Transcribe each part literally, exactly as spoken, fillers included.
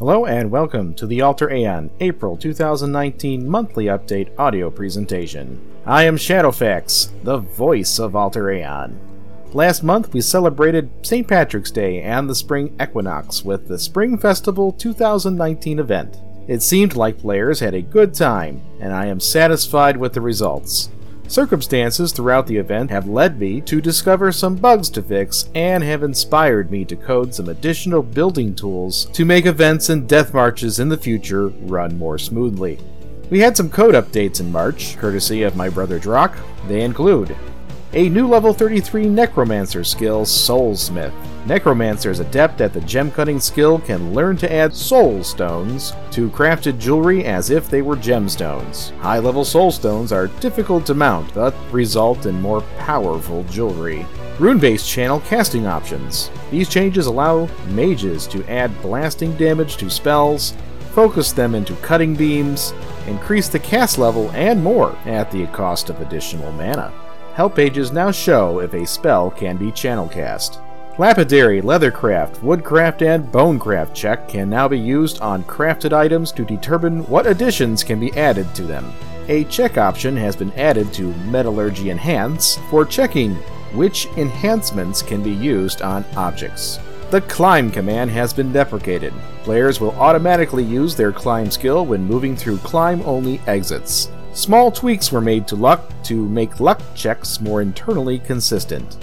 Hello and welcome to the Alter Aeon April two thousand nineteen monthly update audio presentation. I am Shadowfax, the voice of Alter Aeon. Last month we celebrated Saint Patrick's Day and the Spring Equinox with the Spring Festival two thousand nineteen event. It seemed like players had a good time, and I am satisfied with the results. Circumstances throughout the event have led me to discover some bugs to fix and have inspired me to code some additional building tools to make events and death marches in the future run more smoothly. We had some code updates in March, courtesy of my brother Drock. They include a new level thirty-three Necromancer skill, Soulsmith. Necromancers adept at the gem cutting skill can learn to add soul stones to crafted jewelry as if they were gemstones. High level soul stones are difficult to mount, but result in more powerful jewelry. Rune-based channel casting options. These changes allow mages to add blasting damage to spells, focus them into cutting beams, increase the cast level, and more at the cost of additional mana. Help pages now show if a spell can be channel cast. Lapidary, Leathercraft, Woodcraft, and Bonecraft check can now be used on crafted items to determine what additions can be added to them. A check option has been added to Metallurgy Enhance for checking which enhancements can be used on objects. The Climb command has been deprecated. Players will automatically use their Climb skill when moving through climb-only exits. Small tweaks were made to luck to make luck checks more internally consistent.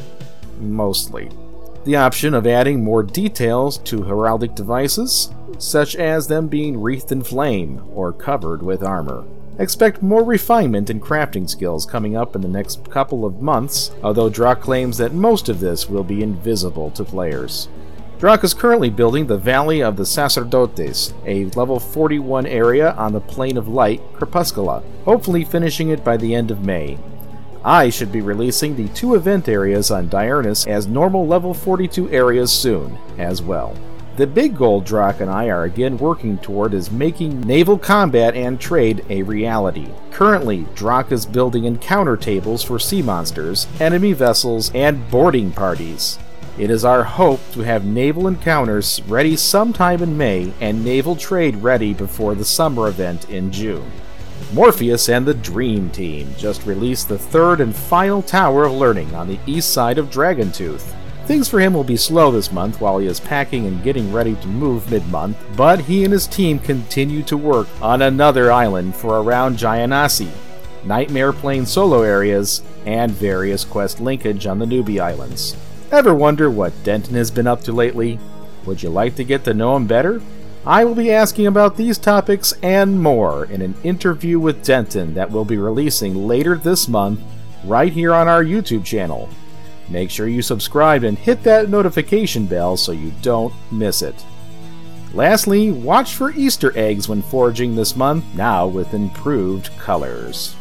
Mostly. The option of adding more details to heraldic devices, such as them being wreathed in flame or covered with armor. Expect more refinement in crafting skills coming up in the next couple of months, although Drock claims that most of this will be invisible to players. Drock is currently building the Valley of the Sacerdotes, a level forty-one area on the Plane of Light, Crepuscula, hopefully finishing it by the end of May. I should be releasing the two event areas on Diurnus as normal level forty-two areas soon, as well. The big goal Drock and I are again working toward is making naval combat and trade a reality. Currently, Drock is building encounter tables for sea monsters, enemy vessels, and boarding parties. It is our hope to have naval encounters ready sometime in May and naval trade ready before the summer event in June. Morpheus and the Dream Team just released the third and final Tower of Learning on the east side of Dragontooth. Things for him will be slow this month while he is packing and getting ready to move mid-month, but he and his team continue to work on another island for around Gianassi, Nightmare Plain solo areas, and various quest linkage on the Newbie Islands. Ever wonder what Denton has been up to lately? Would you like to get to know him better? I will be asking about these topics and more in an interview with Denton that will be releasing later this month right here on our YouTube channel. Make sure you subscribe and hit that notification bell so you don't miss it. Lastly, watch for Easter eggs when foraging this month, now with improved colors.